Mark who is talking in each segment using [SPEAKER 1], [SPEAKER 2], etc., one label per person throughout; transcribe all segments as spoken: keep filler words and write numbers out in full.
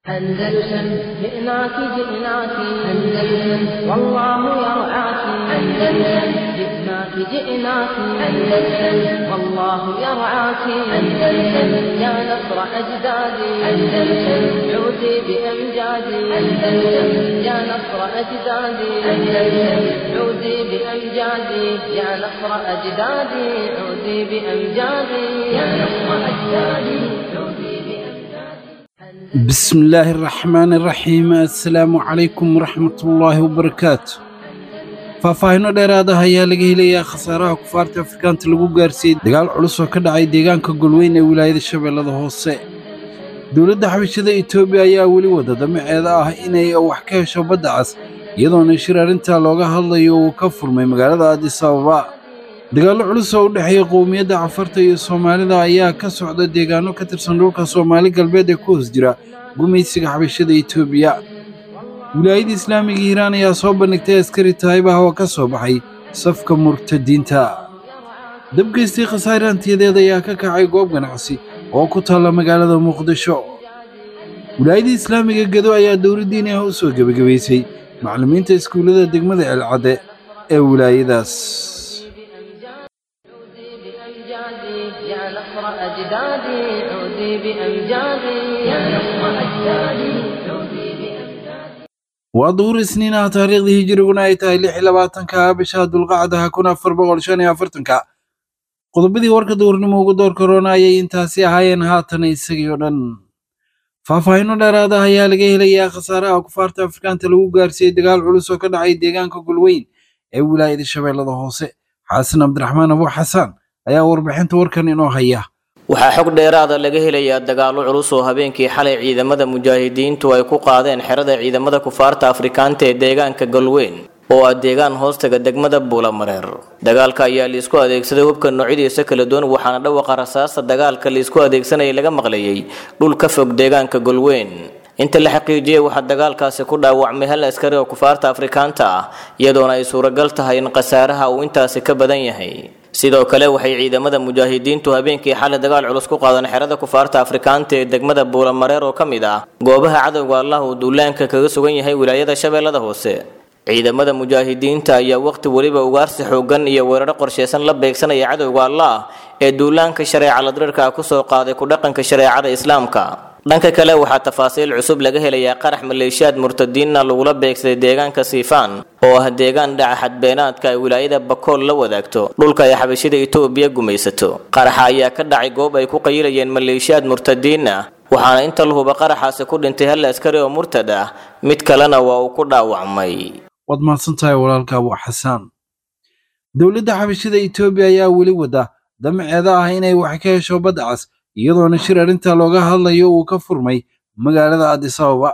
[SPEAKER 1] أندلسن جئناك جئناك أندلسن والله يرعاك أندلسن جئناك جئناك أندلسن والله يرعاك أندلسن يا نصر أجدادي أندلسن عودي بأمجادي أندلسن يا نصر أجدادي أندلسن عودي بأمجادي يا نصر أجدادي عودي بأمجادي يا نصر أجدادي عودي
[SPEAKER 2] بسم الله الرحمن الرحيم السلام عليكم ورحمة الله وبركاته فافاهينو dheeraada ayaa laga helayaa khasaaraha kufaarta Afrikaanta lagu gaarsiiyay dagaal culus oo ka dhacay deegaanka Galweyn ee wilaayada Shabeellada Hoose dawladda xabashada Itoobiya ayaa wali wada damaceeda ah inay wax ka hesho badda cas iyadoo shir arinta looga hadlayo oo ka furmay magaalada Addis Ababa dagaal culus oo u dhaxeeya qowmiyadda Cafarta iyo Soomaalida ayaa ka socda deegaano ka tirsan dhulka Soomaali galbeed ee ku hoos jira gumeysiga xabashada Itoobiya wilaayada Islaamiga Iiraan ayaa soo bandhigtay askari Taiba oo ka soo baxay safka murtadiinta dabgeystay khasaaraantiyadeeda ayaa ka kacay goob ganacsi oo ku taala magaalada Muqdisho wilaayada Islaamiga Gedo ayaa dowladdiina u soo gabagabeysay macallimiinta iskuulada degmada Elcade ee wilaayadaas
[SPEAKER 1] يا نصر أجدادي عودي بأمجادي يا نصر أجدادي عودي بأمجادي
[SPEAKER 2] وظهور سنين تاريخ هجرينا ay tahay lix iyo labaatanka bisha Dulqacdaha kun afar boqol shan iyo afartanka qodobadii warka doornimo ugu door corona ayay intaasi ahaayeen haatan isagii oo dhan faahfaahinno dheeraad ah ayaa laga helayaa khasaaraha kufaarta Afrikaanta lagu gaarsiiyay dagaal culus oo ka dhacay deegaanka Galweyn ee wilaayada Shabeellada Hoose Xasan Abdiraxmaan Abu Xasan ayaa warbixinta warkan inoo haya
[SPEAKER 3] waxaa xog dheeraad ah laga helayaa dagaalo culus oo habeenkii xalay ciidamada mujaahidiintu ay ku qaadeen xerada ciidamada kufaarta Afrikaanta ee deegaanka Galweyn oo ah deegaan hoostaga degmada Buulamareer dagaalka ayaa la isku adeegsaday hubka noocyadiisa kala duwan waxaana dhawaqa rasaasta dagaalka la isku adeegsanayay laga maqlayay dhul ka fog deegaanka Galweyn inta la xaqiijiyay waxa dagaalkaasi ku dhaawacmay hal askari oo kufaarta Afrikaanta ah iyadoona ay suuragal tahay in qasaaraha uu intaasi ka badan yahay sidoo kale waxay ciidamada mujaahidiintu habeenkii xalay dagaal culus ku qaadeen xerada kufaarta Afrikaanta ee degmada Buulamareer oo kamid ah goobaha cadawga Allah uu duulaanka kaga sugan yahay wilaayada Shabeellada Hoose ciidamada mujaahidiinta ayaa waqti waliba ugaarsi xoogan iyo weeraro qorsheysan la beegsanaya cadawga Allah ee duulaanka shareecada dirka ku soo qaaday ku dhaqanka shareecada Islaamka dhanka kale waxaa tafaasiil cusub laga helayaa qarax maleeshiyaad murtadiinna lagula beegsaday deegaanka Siifaan oo ah deegaan dhaca xadbeenaadka ay wilaayada Bakool la wadaagto dhulka ay xabashida Itoobiya gumaysato qaraxa ayaa ka dhacay goob ay ku qayirayeen maleeshiyaad murtadiinna waxaana inta la huba qaraxaasi ku dhintay hal askari oo murtad ah mid kalena waa uu ku dhaawacmay
[SPEAKER 2] wad maadsantahay walaalka Abu Xasan dawladda xabashida Itoobiya ayaa wali wada damaceeda ah inay wax ka hesho badda cas iyadoona shir arinta looga hadlayo uu ka furmay magaalada Addis Ababa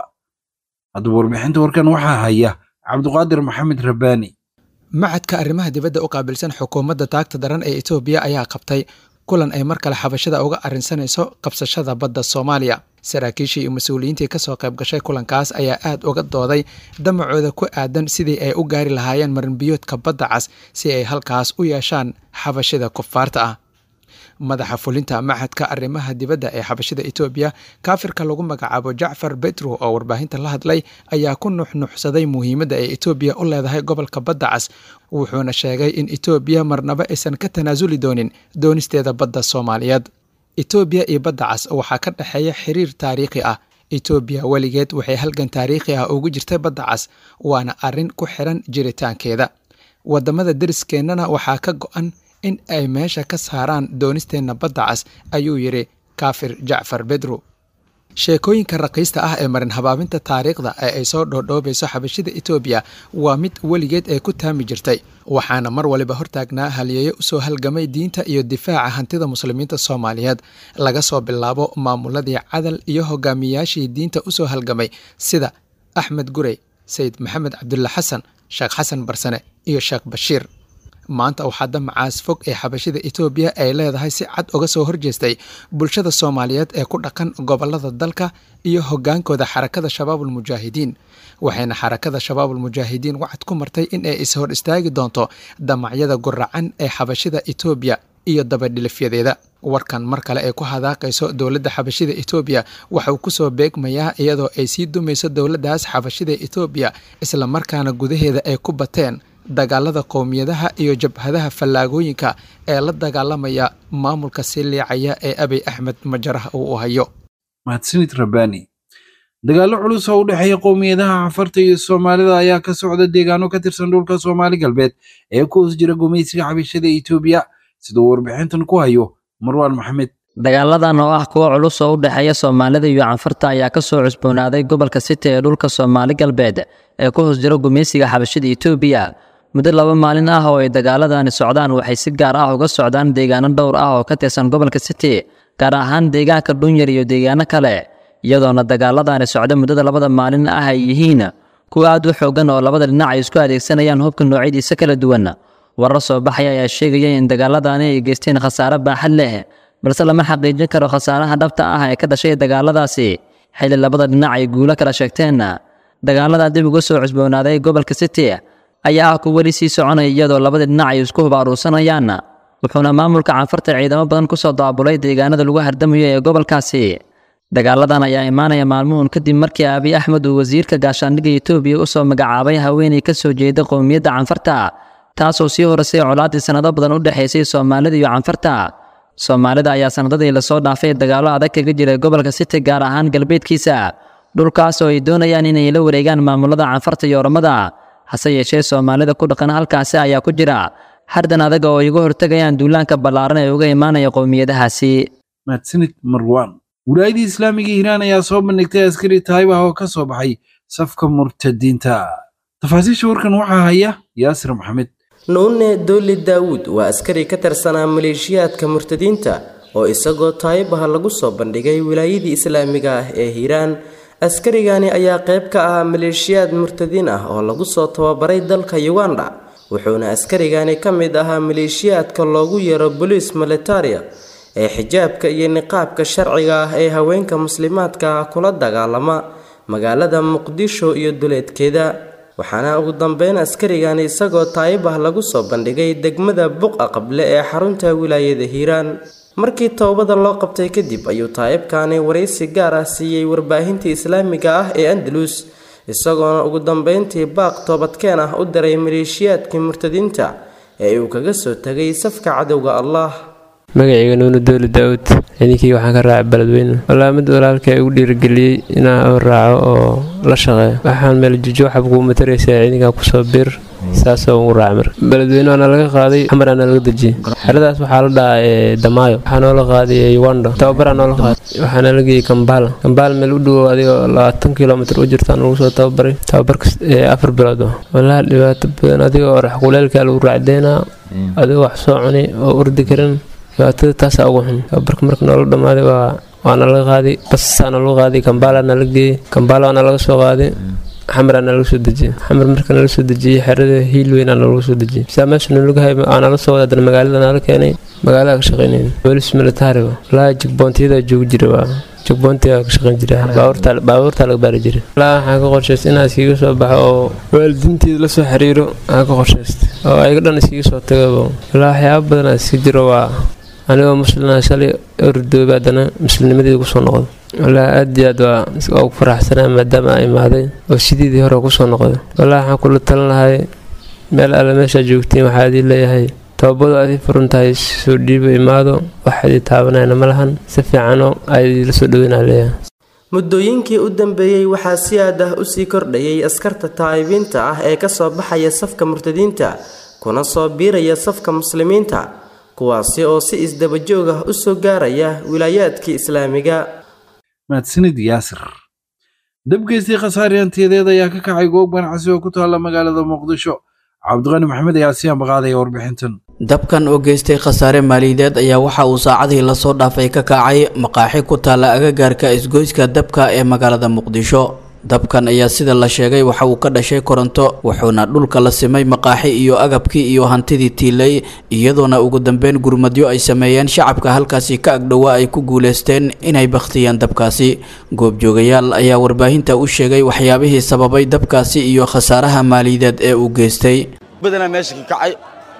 [SPEAKER 2] hadda warbixinta warkan waxa haya Cabduqaadir Maxamed Rabbaani
[SPEAKER 4] macadka arrimaha dibadda u qaabilsan xukuumadda taagta daran ee Itoobiya ayaa qabtay kulan ay markale xabashada uga arinsanayso qabsashada badda Soomaaliya saraakiishii iyo mas'uuliyiintii ka soo qayb gashay kulankaas ayaa aad uga dooday damacooda ku aadan sidii ay u gaari lahaayeen marinbiyoodka badda cas si ay halkaas u yeeshaan xabashada kufaarta ah madaxa fulinta macadka arrimaha dibadda ee xabashada Itoobiya kaafirka lagu magacaabo Jacfar Petro oo warbaahinta la hadlay ayaa ku nuxnuxsaday muhiimadda ay Itoobiya u leedahay gobolka badda cas wuxuuna sheegay in Itoobiya marnaba aysan ka tanaasuli doonin doonisteeda badda Soomaaliyeed Itoobiya iyo badda cas waxaa ka dhaxeeya xiriir taariikhi ah Itoobiya waligeed waxay halgan taariikhi ah ugu jirtay badda cas waana arrin ku xiran jiritaankeeda wadamada dariskeenana waxaa ka go'an in ay meesha ka saaraan doonisteena badda cas ayuu yiri kaafir Jacfar Petro sheekooyinka raqiista ah ee marin habaabinta taariikhda ee ay soo dhoodhoobayso xabashida Itoobiya waa mid waligeed ay ku taami jirtay waxaana mar waliba hortaagnaa halyeeyo u soo halgamay diinta iyo difaaca hantida muslimiinta Soomaaliyeed laga soo bilaabo maamuladii cadal iyo hogaamiyaashii diinta u soo halgamay sida Axmed Gurey Sayd Maxamed Cabdulla Xasan Sheekh Xasan Barsane iyo Sheekh Bashiir maanta waxaa damacaas fog ee xabashida Itoobiya ay leedahay si cad uga soo horjeestay bulshada Soomaaliyeed ee ku dhaqan gobolada dalka iyo hogaankooda xarakada Shabaabul Mujaahidiin waxayna xarakada Shabaabul Mujaahidiin wacad ku martay in ay is hor istaagi doonto damacyada guracan ee xabashida Itoobiya iyo dabadhilifyadeeda. warkan mar kale ay ku hadaaqayso dowladda xabashida Itoobiya waxa uu ku soo beegmayaa iyadoo ay sii dumayso dowladdaas xabashida Itoobiya isla markaana gudaheeda ay ku bateen dagaalada qowmiyadaha iyo jabhadaha fallaagooyinka ee la dagaalamaya maamulka siliicaya ee Abiy Ahmed Majaraha uu hayo.
[SPEAKER 2] mahadsanid Rabani. dagaallo culus oo u dhexeeya qowmiyadaha Cafarta iyo Soomaalida ayaa ka socda deegaano ka tirsan dhulka Soomaali galbeed ee ku hoos jira gumaysiga xabashida Itoobiya sidoo warbixintan ku hayo Marwan Maxamed.
[SPEAKER 5] dagaaladan oo ah kuwa culus oo u dhexeeya Soomaalida iyo Cafarta ayaa ka soo cusboonaaday gobolka City ee dhulka Soomaali galbeed ee ku hoos jira gumaysiga xabashida Itoobiya. muddo laba maalin ah oo ay dagaaladani socdaan waxay si gaar ah uga socdaan deegaano dhowr ah oo ka tirsan gobolka City, gaar ahaan deegaanka Dhunyar iyo deegaano kale, iyadoona dagaaladani socda muddada labada maalin ah ay yihiin kuwa aad u xoogan oo labada dhinac ay isku adeegsanayaan hubka noocyadiisa kala duwan. warar soo baxaya ayaa sheegaya in dagaaladani ay geysteen khasaare baaxad leh, balse lama xaqiijin karo khasaaraha dhabta ah ee ka dhashay dagaaladaasi xilli labada dhinac ay guulo kala sheegteen. dagaalada dib uga soo cusboonaaday gobolka City ayaa ku wali sii soconaya iyadoo labada dhinac ay isku hubaaruusanayaan, wuxuuna maamulka Cafarta ciidamo badan ku soo daabulay deegaanada lagu hardamayo ee gobolkaasi. dagaaladan ayaa imaanaya maalmoon kadib markii Abiy Ahmed uu wasiirka gaashaandhigga Itoobiya u soo magacaabay haweeney ka soo jeeda qowmiyadda Cafarta, taasoo sii horeysay colaadii sanado badan u dhaxaysay Soomaalida iyo Cafarta. Soomaalida ayaa sanadadii la soo dhaafay dagaallo adag kaga jiray gobolka City, gaar ahaan galbeedkiisa, dhulkaas oo ay doonayaan inay la wareegaan maamulada Cafarta iyo Oromada. hase yeeshee Soomaalida ku dhaqan halkaasi ayaa ku jira hardan adag oo ay uga hortagayaan duulaanka ballaaran ee uga imaanaya qowmiyadahaasi.
[SPEAKER 2] mahadsanid Marwan. wilaayadii Islaamiga Hiiraan ayaa soo bandhigtay askari Taayib ah oo ka soo baxay safka murtadiinta. tafaasiisha warkan waxaa haya Yaasir Maxamed.
[SPEAKER 6] nuune Dooli Daawud waa askari ka tirsanaa maleeshiyaadka murtadiinta oo isagoo Taayib ah lagu soo bandhigay wilaayadii Islaamiga ah ee Hiiraan. askarigani ayaa qayb ka ah maleeshiyaad murtadiin ah oo lagu soo tababaray dalka Uganda, wuxuuna askarigani ka mid ahaa maleeshiyaadka loogu yeero Police Militaria ee xijaabka iyo niqaabka sharciga ah ee haweenka muslimaadka ah kula dagaalama magaalada Muqdisho iyo duleedkeeda. waxaana ugu dambeyn askarigani isagoo Taayib ah lagu soo bandhigay degmada Buqa Qable ee xarunta wilaayada Hiiraan. markii toobada loo qabtay kadib ayuu Taayibkani wareysi gaar ah siiyay warbaahinta Islaamiga ah ee Andalus, isagoona ugu dambeyntii baaq toobadkeen ah u diray maleeshiyaadkii murtadiinta ee uu kaga soo tagay safka cadowga Allah.
[SPEAKER 7] magacayga Nuune Dooli Daawud, idinkii waxaan ka raacay Beledweyne. wallaahi mid walaalkay igu dhiirigeliyey inaan raaco oo la shaqeeyo. waxaan meel jijo waxba kugu mataraysaa idinkaa kusoo bir saasoo ugu raacay. marka Beledweyne waana laga qaaday, xamaraana laga dejiyey. xeradaas waxaa la dhahaa Damaayo, waxaa noola qaaday Uganda, tababaraa noola qaaday. waxaana la geeyey Kampala. Kampala meel u dhow adigoo labaatan kilomitir u jirtaan lagu soo tababaray, tababarka afar bilood. wallaahi dhibaato badan adigoo orax kuleelkaa lagu raacdeynaa, adigoo wax soo cuni oo urdi karin, dhibaatada taasaa ugu xun. tababarka marka noola dhammaaday waa waana laga qaaday, basaana lagu qaaday, Kampalana la geeyey, Kampala waana laga soo qaaday, xamaraana laga soo dejiyey. xamar marka nala soo dejiyey xerada Hiilweynaana lagu soo dejiyey. saa meesha nalaga hay waana la soo wadaa magaalada nala keenay, magaalada ka shaqeynay Police Military. wallaahi jigboontiyada joogi jiray, waa jigboontiga ka shaqeyn jiray, baabuurta baabuurta laga baari jiray. wallaahi waxaan ka qorshaystay inaan iskaga soo baxo oo waalidiinteeda la soo xiriiro, waxaan ka qorshaystay oo ayaga dhan iskaga soo tagaba. wallaahi waxyaabo badan aan iska jiro, waa anigoo muslimna shalay ordooba haddana muslimnimadii ku soo noqday. wallaahi aad iyo aad waa ugu faraxsanaa maadaama aan imaaday oo sideedii hore ku soo noqday. wallaahi waxaan kula talin lahay meel alle meeshaa joogtiin waxaa idin leeyahay tababadu aad ii furan tahay, soo dhiiba imaado, wax idin taabanayna ma lahan, si fiicanoo ay la soo dhaweynaa leeyahay.
[SPEAKER 6] muddooyinkii u dambeeyey waxaa si aad ah usii kordhayay askarta taayibiinta ah ee ka soo baxaya safka murtadiinta kuna soo biiraya safka muslimiinta, kuwaasi oo si isdaba joog ah u soo gaaraya wilaayaadkii Islaamiga.
[SPEAKER 2] mahadsanid Yaasir. dabgeysii khasaariyanteedeed ayaa ka kacay goob ganacsi oo ku taala magaalada Muqdisho. cabdiqani maxamed ayaa sii ambaqaaday warbixintan.
[SPEAKER 8] dabkan oo geystay khasaare maaliyadeed ayaa waxa uu saacadihii lasoo dhaafay ka kacay maqaaxi ku taala agagaarka isgoyska dabka ee magaalada Muqdisho. dabkan ayaa sida la sheegay waxa uu ka dhashay koronto, wuxuuna dhulka la simay maqaaxi iyo agabkii iyo hantidii tiilay, iyadoona ugu dambeyn gurmadyo ay sameeyeen shacabka halkaasi ka agdhowa ay ku guuleysteen inay bakhtiyaan dabkaasi. goobjoogayaal ayaa warbaahinta u sheegay waxyaabihii sababay dabkaasi iyo khasaaraha maaliyadeed ee uu geystay.
[SPEAKER 9] badana meesha ka kacay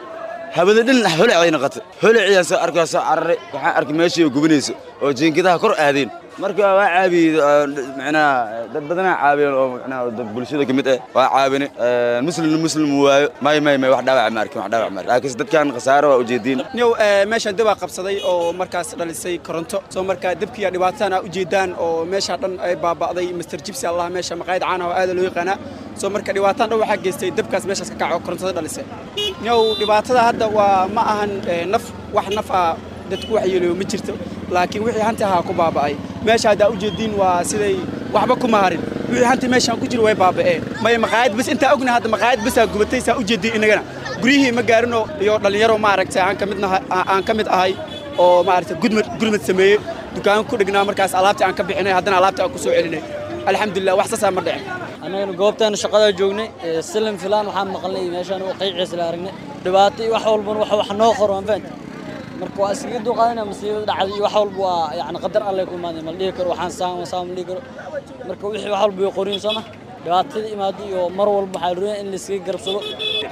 [SPEAKER 9] habada dhin holaacay noqotay holaaciyaan soo arkayso carare waxaan arkay meeshii gubinayso oo jiinkidaha kor aadeen marka waa caabi macnaa dad badan caabiyeen oo macnaa dad bulshada kamid ah waa caabine muslim muslim waayo may may may wax dhaawac ma arkin wax dhaawac ma laakiin dadkan khasaaro waa u jeedin
[SPEAKER 10] niyow meeshan dab qabsaday oo markaas dhalisay koronto soo marka dabkiya dhibaatana u jeedaan oo meesha dhan ay baaba'day Mister Gypsy Allah meesha maqaayad caan ah oo aad loo yaqaan soo marka dhibaataan dhan waxa geystay dabkaas meeshaas ka kaco korontada dhalisay niyow dhibaatada hadda waa ma ahan naf wax naf ah dadku wax yeelo ma jirto laakiin wixii hanti ahaa ku baaba'ay meesha hadda u jeedin waa siday waxba ku maarin wixii hanti meeshan ku jiro way baaba'een may maqaayad bas inta ogna hadda maqaayad bas gubatay saa u jeedin inagana guriyihii ma gaarino iyo dhalinyaro ma aragtay aan kamid aan kamid ahay oo ma aragtay gudmad gurmad sameeyay dukaan ku dhignaa markaas alaabta aan ka bixinay haddana alaabta aan ku soo celinay alxamdulillah wax saasa ma dhicin
[SPEAKER 11] anagana goobtaan shaqada joognay silim filaan waxaan maqalnay meeshan oo qayciis la aragnay dhibaato wax walba wax wax noo qoran faanta marka waa isga duqaadina masiibada dhacday wax walba waa yaani qadar Allah ku imaanay mal dhigi karo waxaan saan saan dhigi karo marka wixii wax walba qorin soo ma dhibaatada imaado iyo mar walba waxa la rabaa in la iska garbsado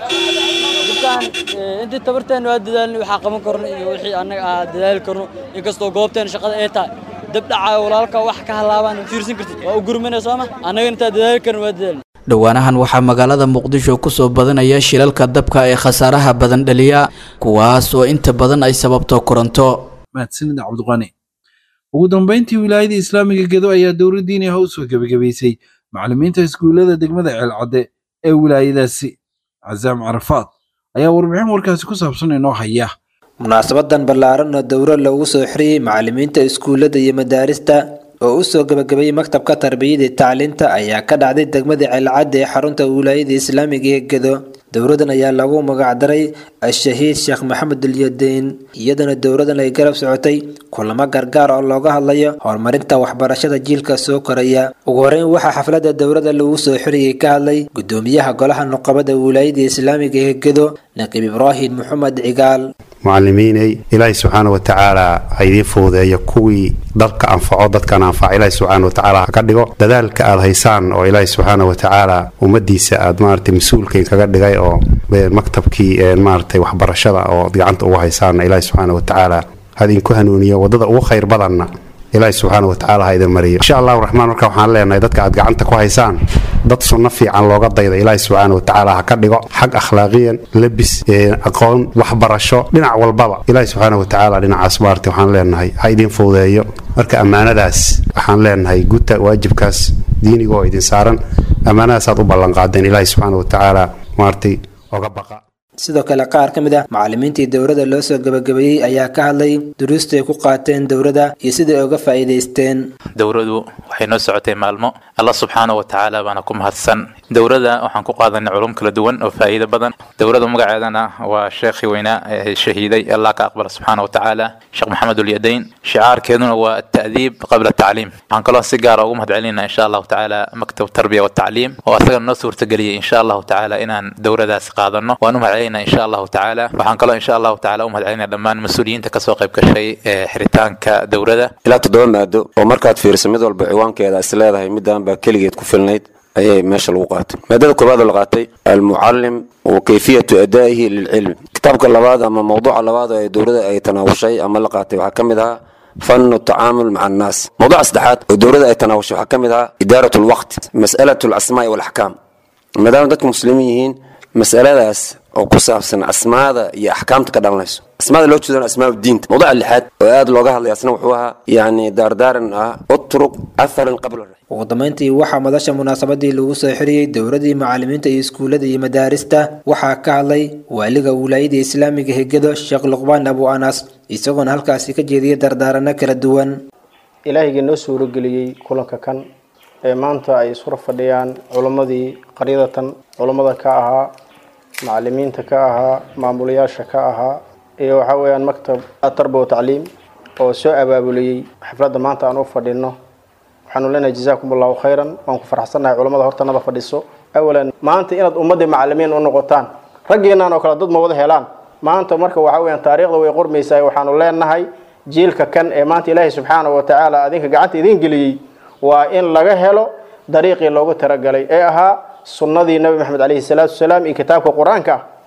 [SPEAKER 11] dukaan intii tabarteen waa dadaalni waxa qaban karno iyo wixii anaga dadaal karno inkastoo goobtaan shaqada ay tahay dab dhacay walaalka wax ka halaabaan fiirsan kartid waa u gurmanay soo ma anaga inta dadaal karno waa dadaal
[SPEAKER 8] dhowaanahan waxaa magaalada muqdisho ku soo badanaya shilalka dabka ee khasaaraha badan dhaliya kuwaas oo inta badan ay sababto koronto
[SPEAKER 2] mahadsanid cabdiqani ugu dambeyntii wilaayada islaamiga gedo ayaa dowladdiina hoos u gabagabaysay macallimiinta iskuulada degmada ceelcadde ee wilaayadaasi cazaam carafaad ayaa warbixin warkaasi ku saabsan inoo haya
[SPEAKER 12] munaasabadan ballaaran oo dowro loogu soo xiriyey macallimiinta iskuulada iyo madaarista oo u soo gabagabayay maktabka tarbiyada iyo tacliinta ayaa ka dhacday degmada ceelcadde ee xarunta wilaayada islaamiga ee gedo dowradan ayaa lagu magac daray al-shahiid sheekh maxamed al-yadeyn iyadana dowradan ay garab socotay kulamo gargaar oo looga hadlayo horumarinta waxbarashada jiilka soo koraya ugu horeyn waxaa xafladda dowrada lagu soo xiriyey ka hadlay gudoomiyaha golaha nuqabada wilaayada islaamiga ee gedo naqiib ibraahim maxamed cigaal
[SPEAKER 13] معلميني إلهي سبحانه وتعالى هيدي فوضى كوي ضلك أنفعه ضدك أنفع إلهي سبحانه وتعالى كدقو دذلك آذ هيسان أو إلهي سبحانه وتعالى ومدي سعاد مارتي مسؤول كي كدقاي أو بمكتب كي مارتي وحبر الشرع أو ضيعنت أو هيسان إلهي سبحانه وتعالى هذه كهنونية وضد أو خير بدلنا إلهي سبحانه وتعالى هيدا المريء إن شاء الله الرحمن الرحيم وحنا لنا يدك عاد قعنتك وهيسان dad sunna fiican looga dayda ilaahay subhanahu wa ta'ala ha ka dhigo xaq akhlaaqiyan labis aqoon waxbarasho dhinac walbaba ilaahay subhanahu wa ta'ala dhinacaas baartay waxaan leenahay ha idin fuudeeyo marka amaanadaas waxaan leenahay guta waajibkaas diiniga oo idin saaran amaanadaas aad u ballan qaadeen ilaahay subhanahu wa ta'ala maartay oga baqa
[SPEAKER 12] sidoo kale qaar ka mid ah macallimiintii dowladda loo soo gabagabeeyay ayaa ka hadlay duruusta ay ku qaateen dowladda iyo sida ay uga faa'iideysteen
[SPEAKER 14] dowladdu waxay noo socotay maalmo Allah subhanahu wa ta'ala bana ku mahadsan dowladda waxaan ku qaadanay culum kala duwan oo faa'iido badan dowladda magaceedana waa sheekhi weyna shahiiday Allah ka aqbal subhanahu wa ta'ala sheekh maxamed al-yadeyn shicaarkeeduna waa at-ta'dib qabla at-ta'lim aan kala si gaar ah ugu mahadcelinaa insha Allah ta'ala maktab tarbiya wa ta'lim oo asaga noo suurtageliyay insha Allah ta'ala inaan dowladdaas qaadano waanu mahadcelinaa insha Allah ta'ala waxaan kala insha Allah ta'ala u mahadcelinaa dhammaan mas'uuliyiinta ka soo qayb gashay xiritaanka dowladda
[SPEAKER 15] ila toddoba maado oo markaad fiiriso mid walba ciwaankeeda is leedahay midaan ba kaligeed ku filnayd ayay meesha lagu qaatay maadada koobaad la qaatay al-muallim wa kayfiyatu adaa'ihi lil-ilm kitabka labaad ama mawduuca labaad ee dowladda ay tanaawushay ama la qaatay waxa kamid ah فن التعامل مع الناس موضوع استحات ودورة أي تناوش حكمها إدارة الوقت مسألة الأسماء والأحكام ما دام ذلك مسلمين مسألة داس أو قصة سن أسماء يا أحكام تقدم ناس أسماء لو تشوفون أسماء الدين موضوع اللي حد وهذا الوجه اللي يصنعوها يعني دار دار أترك أثر قبل الرحيل
[SPEAKER 12] wadamayntii waxaa madasha munaasabadii lagu soo xiriyey dowladii macallimiinta iyo iskuulada iyo madaarista waxaa ka hadlay waaliga wilaayada islaamiga hegado sheekh luqbaan abu anas isagoona halkaasi ka jeediyay dardaarano kala duwan
[SPEAKER 16] ilaahayga noo suurageliyey kulanka kan ee maanta ay isura fadhiyaan culimmadii qaryadatan culimmada ka ahaa macallimiinta ka ahaa maamulayaasha ka ahaa iyo waxaa weeyaan maktab tarbiya wa tacliim oo soo abaabuliyey xafladda maanta aan u fadhino waxaanu leenahay jazaakum allahu khayran waan ku faraxsanahay culimada hortanada fadhiso awalan maanta inaad ummadii macallimiin u noqotaan raggeenan oo kale dad ma wada helaan maanta marka waxa weeyaan taariikhda way qormaysaa waxaanu leenahay jiilka kan ee maanta ilaahay subxaanahu wa tacaala adinka gacanta idin geliyey waa in laga helo dariiqii loogu talagalay ee ahaa sunnadii nabi maxamed calayhi salaatu wasalaam iyo kitaabka qur-aanka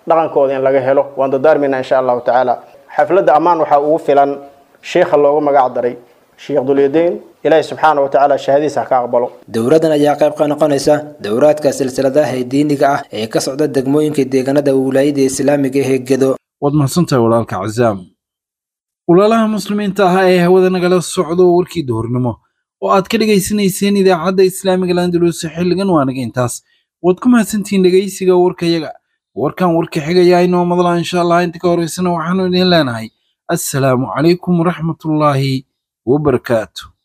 [SPEAKER 16] dhaqankooda in laga helo waan dardaarmayna insha allahu tacaala xafladda ammaan waxaa ugu filan sheekha loogu magac daray sheekh dulyadayn ilaahay subxaana watacaala shahadiisa ka aqbalo
[SPEAKER 12] dowladan ayaa qayb ka noqonaysa dowraadka silsiladaha diiniga ah ee ka socda degmooyinka deegaanada wilaayada islaamiga ee Gedo
[SPEAKER 2] waad mahadsantahay walaalka Cazaam walaalaha muslimiinta ah ee hawada nagala socdo warkii duhurnimo oo aad ka dhageysanayseen idaacadda islaamiga Landulus xilligan waanaga intaas waad ku mahadsantihiin dhageysiga warkayaga warkan warka xigaya inoo madala insha Allah inta ka horeysana waxaanu idin leenahay assalaamu calaykum waraxmatullaahi wabarakaatuh